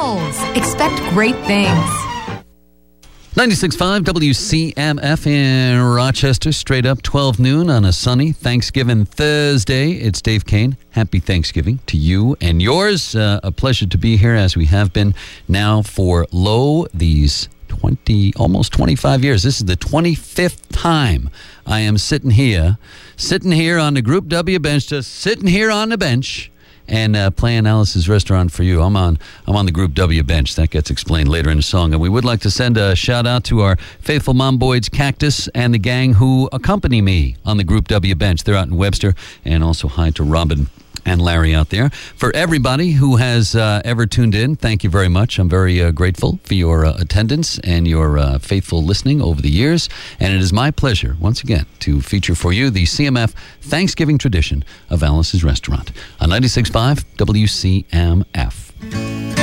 Knowles. Expect great things. 96.5 WCMF in Rochester, straight up 12 noon on a sunny Thanksgiving Thursday. It's Dave Kane. Happy Thanksgiving to you and yours. A pleasure to be here as we have been now for these almost 25 years. This is the 25th time I am sitting here on the Group W bench, just sitting here on the bench and playing Alice's Restaurant for you. I'm on the Group W bench. That gets explained later in the song. And we would like to send a shout out to our faithful Momboids Cactus and the gang who accompany me on the Group W bench. They're out in Webster. And also hi to Robin and Larry out there. For everybody who has ever tuned in, thank you very much. I'm very grateful for your attendance and your faithful listening over the years. And it is my pleasure, once again, to feature for you the CMF Thanksgiving tradition of Alice's Restaurant on 96.5 WCMF.